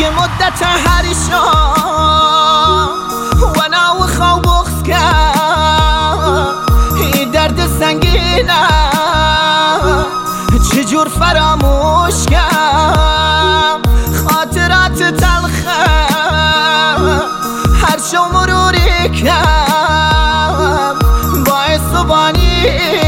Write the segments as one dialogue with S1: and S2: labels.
S1: یه مدت هر شام وانا و خواب بغض کرد این درد سنگینه چجور فراموش کردم خاطرات تلخه هر شو مروری کردم باعث و بانی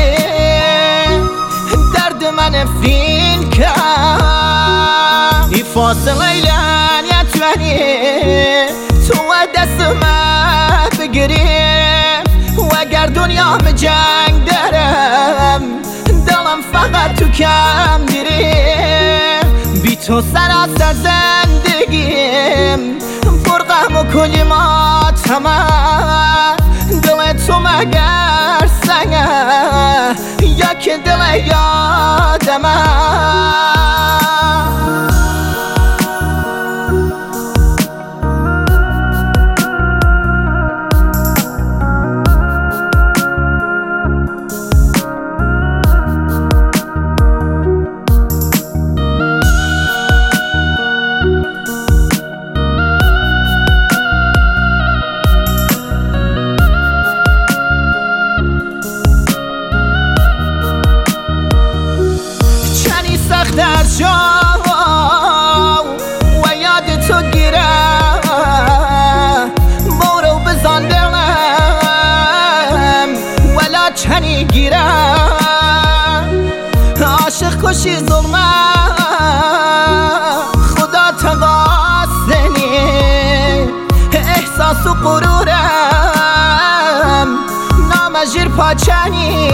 S1: درد من فین کرد این فاصله لعنتونی تو دست من بگیریم و اگر دنیا به جنگ دارم دلم فقط تو کم دیریم بی تو سراسر زندگیم پر غم و کلماتمه دل تو مگر سنگه یا که دل یادمه در شام و یاد تو گیره برو بزن دلم ولا چنی گیره عاشق کشی ظلمه خدا تقاسنی احساس و غرورم نامجیر پاچنی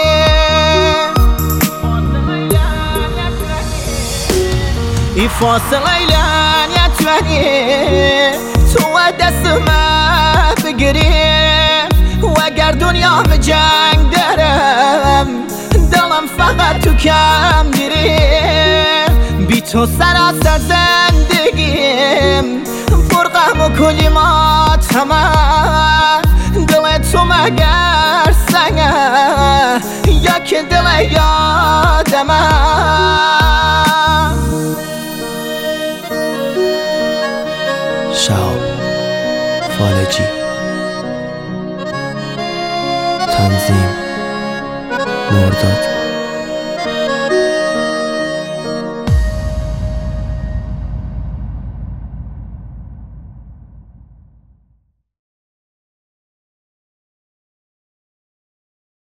S1: این فاصله لعنتونی تو دست من بگیریم و اگر دنیا به جنگ دارم دلم فقط تو کم دیریم بی تو سراسر زندگیم پر غم و کلماتمه دل تو مگر سنگه یا که دل یادمه
S2: شهاب فالجی تنظیم مرداد